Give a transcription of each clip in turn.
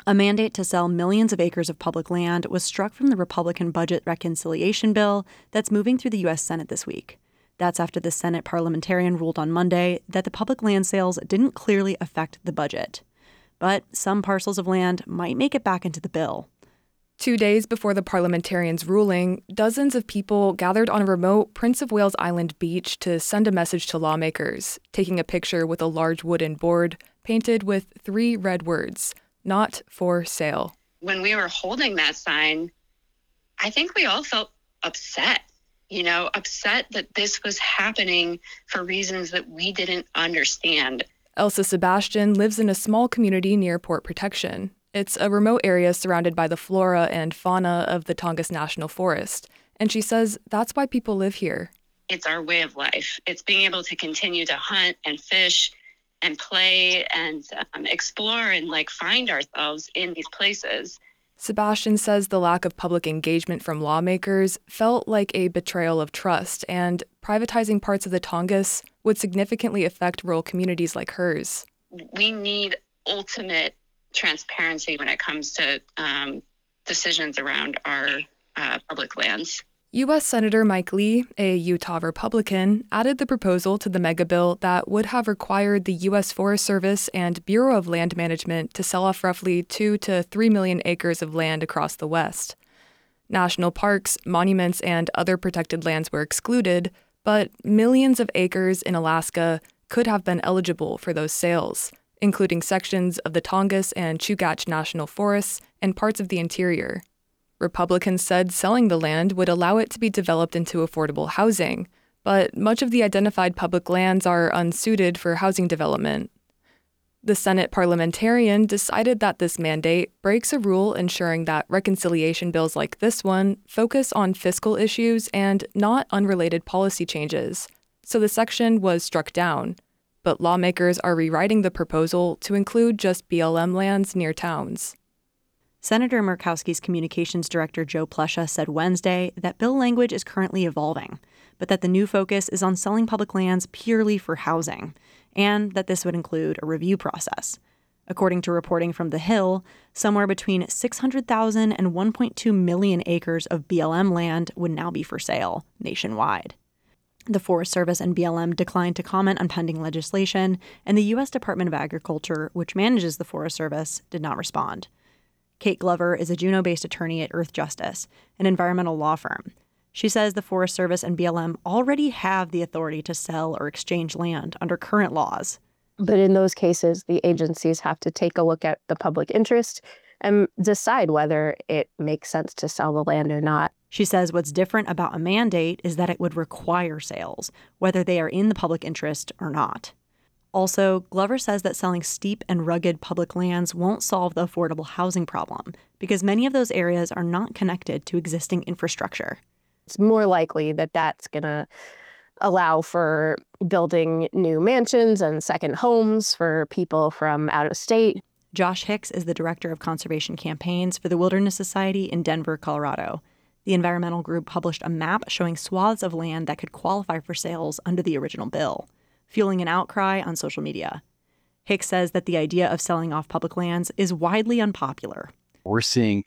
A mandate to sell millions of acres of public land was struck from the Republican budget reconciliation bill that's moving through the U.S. Senate this week. That's after the Senate parliamentarian ruled on Monday that the public land sales didn't clearly affect the budget. But some parcels of land might make it back into the bill. 2 days before the parliamentarian's ruling, dozens of people gathered on a remote Prince of Wales Island beach to send a message to lawmakers, taking a picture with a large wooden board painted with 3 red words: "Not for sale." When we were holding that sign, I think we all felt upset, upset that this was happening for reasons that we didn't understand. Elsa Sebastian lives in a small community near Port Protection. It's a remote area surrounded by the flora and fauna of the Tongass National Forest, and she says that's why people live here. It's our way of life. It's being able to continue to hunt and fish and play and explore and find ourselves in these places. Sebastian says the lack of public engagement from lawmakers felt like a betrayal of trust, and privatizing parts of the Tongass would significantly affect rural communities like hers. We need ultimate transparency when it comes to decisions around our public lands. U.S. Senator Mike Lee, a Utah Republican, added the proposal to the mega bill that would have required the U.S. Forest Service and Bureau of Land Management to sell off roughly 2 to 3 million acres of land across the West. National parks, monuments, and other protected lands were excluded, but millions of acres in Alaska could have been eligible for those sales, including sections of the Tongass and Chugach National Forests and parts of the interior. Republicans said selling the land would allow it to be developed into affordable housing, but much of the identified public lands are unsuited for housing development. The Senate parliamentarian decided that this mandate breaks a rule ensuring that reconciliation bills like this one focus on fiscal issues and not unrelated policy changes, so the section was struck down. But lawmakers are rewriting the proposal to include just BLM lands near towns. Senator Murkowski's communications director Joe Plesha said Wednesday that bill language is currently evolving, but that the new focus is on selling public lands purely for housing, and that this would include a review process. According to reporting from The Hill, somewhere between 600,000 and 1.2 million acres of BLM land would now be for sale nationwide. The Forest Service and BLM declined to comment on pending legislation, and the U.S. Department of Agriculture, which manages the Forest Service, did not respond. Kate Glover is a Juneau-based attorney at Earth Justice, an environmental law firm. She says the Forest Service and BLM already have the authority to sell or exchange land under current laws. But in those cases, the agencies have to take a look at the public interest and decide whether it makes sense to sell the land or not. She says what's different about a mandate is that it would require sales, whether they are in the public interest or not. Also, Glover says that selling steep and rugged public lands won't solve the affordable housing problem because many of those areas are not connected to existing infrastructure. It's more likely that that's going to allow for building new mansions and second homes for people from out of state. Josh Hicks is the director of conservation campaigns for the Wilderness Society in Denver, Colorado. The environmental group published a map showing swaths of land that could qualify for sales under the original bill, fueling an outcry on social media. Hicks says that the idea of selling off public lands is widely unpopular. We're seeing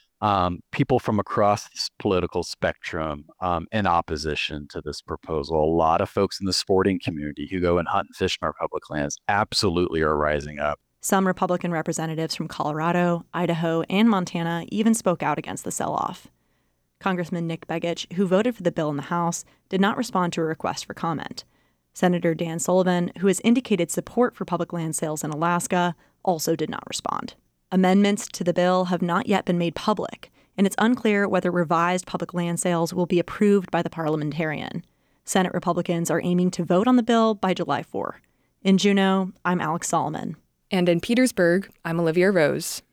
people from across this political spectrum in opposition to this proposal. A lot of folks in the sporting community who go and hunt and fish in our public lands absolutely are rising up. Some Republican representatives from Colorado, Idaho, and Montana even spoke out against the sell-off. Congressman Nick Begich, who voted for the bill in the House, did not respond to a request for comment. Senator Dan Sullivan, who has indicated support for public land sales in Alaska, also did not respond. Amendments to the bill have not yet been made public, and it's unclear whether revised public land sales will be approved by the parliamentarian. Senate Republicans are aiming to vote on the bill by July 4. In Juneau, I'm Alex Solomon. And in Petersburg, I'm Olivia Rose.